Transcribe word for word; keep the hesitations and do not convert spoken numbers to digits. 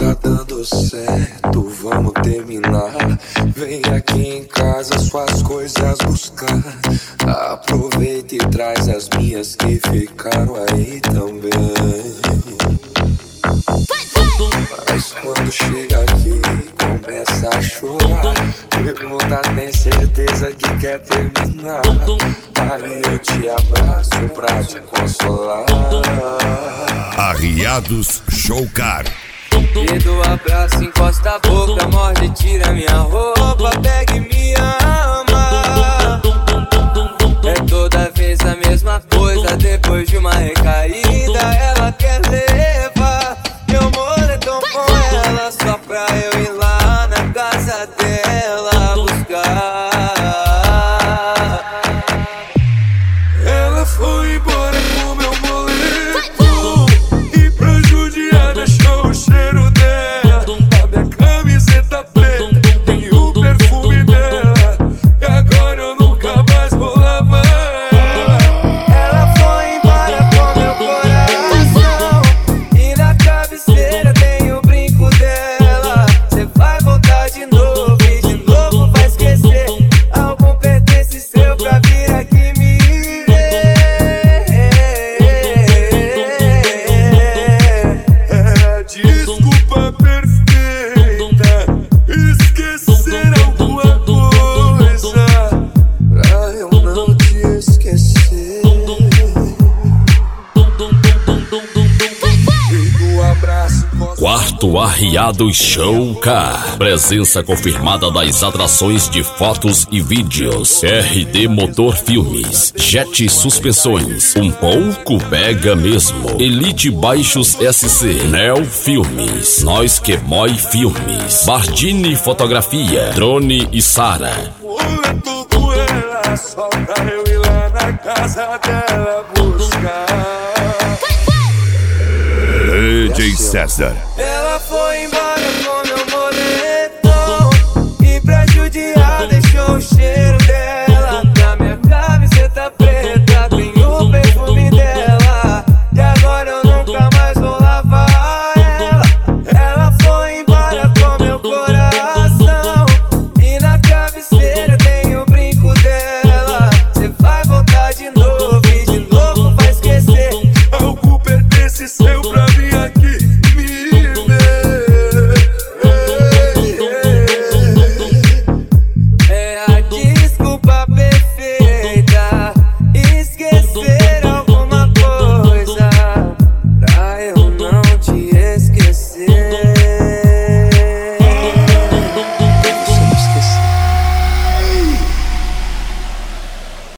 tá dando certo, vamos terminar. Vem aqui em casa suas coisas buscar. Aproveita e traz as minhas que ficaram aí também. Mas quando chega aqui, começa a chorar. Pergunta, tem certeza que quer terminar? Aí eu te abraço pra te consolar. Arriados Showcar. E do abraço encosta a boca, morde, tira minha roupa, pega e me ama. É toda vez a mesma coisa, depois de uma recaída ela quer levar meu moletom com ela, só pra eu ir lá na casa dela buscar. Ela foi embora com meu moletom e pra judiar deixou o cheiro dela. A minha camiseta preta tem o perfume dela, e agora eu nunca mais vou lavar. Ela foi embora com meu coração e na cabeceira tem o brinco dela. Cê vai voltar de novo e de novo vai esquecer. Algum pertence seu pra vir aqui me Desculpa perfeita, esquecer alguma coisa pra eu não te esquecer. E do abraço Quarto Arriados Showcar. Presença confirmada das atrações de fotos e vídeos. R D Motor Filmes, Jet Suspensões, Um Pouco Pega Mesmo, Elite Baixos S C, Neo Filmes, Nós Que Mói Filmes, Bardini Fotografia, Drone e Sara. moletom com ela, só pra eu ir lá na casa dela buscar. D J César. Ela foi embora com meu moletom e pra judiar deixou o cheiro.